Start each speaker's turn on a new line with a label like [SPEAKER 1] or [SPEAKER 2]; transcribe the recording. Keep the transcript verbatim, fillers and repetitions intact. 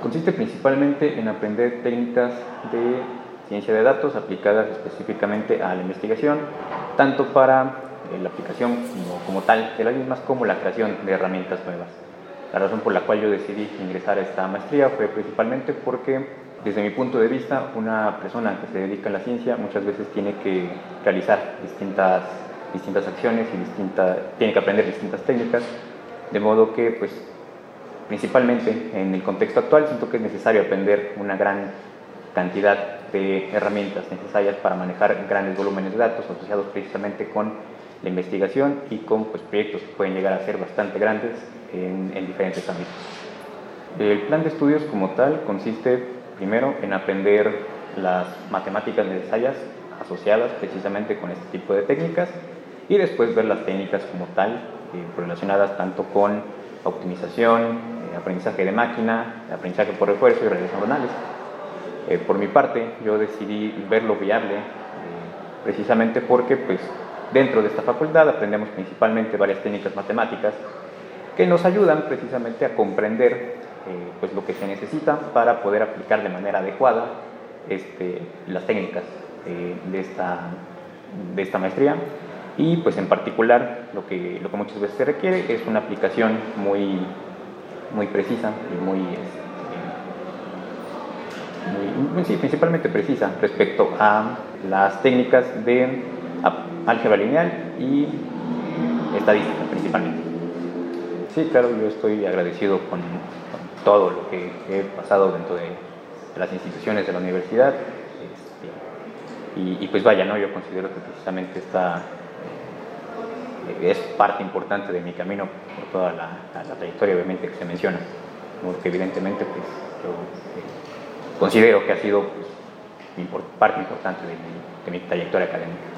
[SPEAKER 1] Consiste principalmente en aprender técnicas de ciencia de datos aplicadas específicamente a la investigación, tanto para eh, la aplicación como, como tal de las mismas, como la creación de herramientas nuevas. La razón por la cual yo decidí ingresar a esta maestría fue principalmente porque, desde mi punto de vista, una persona que se dedica a la ciencia muchas veces tiene que realizar distintas, distintas acciones y distinta, tiene que aprender distintas técnicas, de modo que, pues, principalmente en el contexto actual, siento que es necesario aprender una gran cantidad de herramientas necesarias para manejar grandes volúmenes de datos asociados precisamente con la investigación y con pues, proyectos que pueden llegar a ser bastante grandes en, en diferentes ámbitos. El plan de estudios como tal consiste primero en aprender las matemáticas necesarias asociadas precisamente con este tipo de técnicas y después ver las técnicas como tal eh, relacionadas tanto con optimización, eh, aprendizaje de máquina, aprendizaje por refuerzo y redes neuronales. Eh, por mi parte, yo decidí verlo viable eh, precisamente porque pues, dentro de esta facultad aprendemos principalmente varias técnicas matemáticas que nos ayudan precisamente a comprender eh, pues, lo que se necesita para poder aplicar de manera adecuada este, las técnicas eh, de, esta, de esta maestría. Y pues en particular lo que, lo que muchas veces se requiere es una aplicación muy, muy precisa y muy, muy, muy sí, principalmente precisa respecto a las técnicas de álgebra lineal y estadística principalmente. Sí, claro, yo estoy agradecido con, con todo lo que he pasado dentro de, de las instituciones de la universidad este, y, y pues vaya, ¿no? Yo considero que precisamente esta es parte importante de mi camino por toda la, la, la trayectoria obviamente que se menciona, porque evidentemente pues, yo eh, considero que ha sido pues, import, parte importante de mi, de mi trayectoria académica.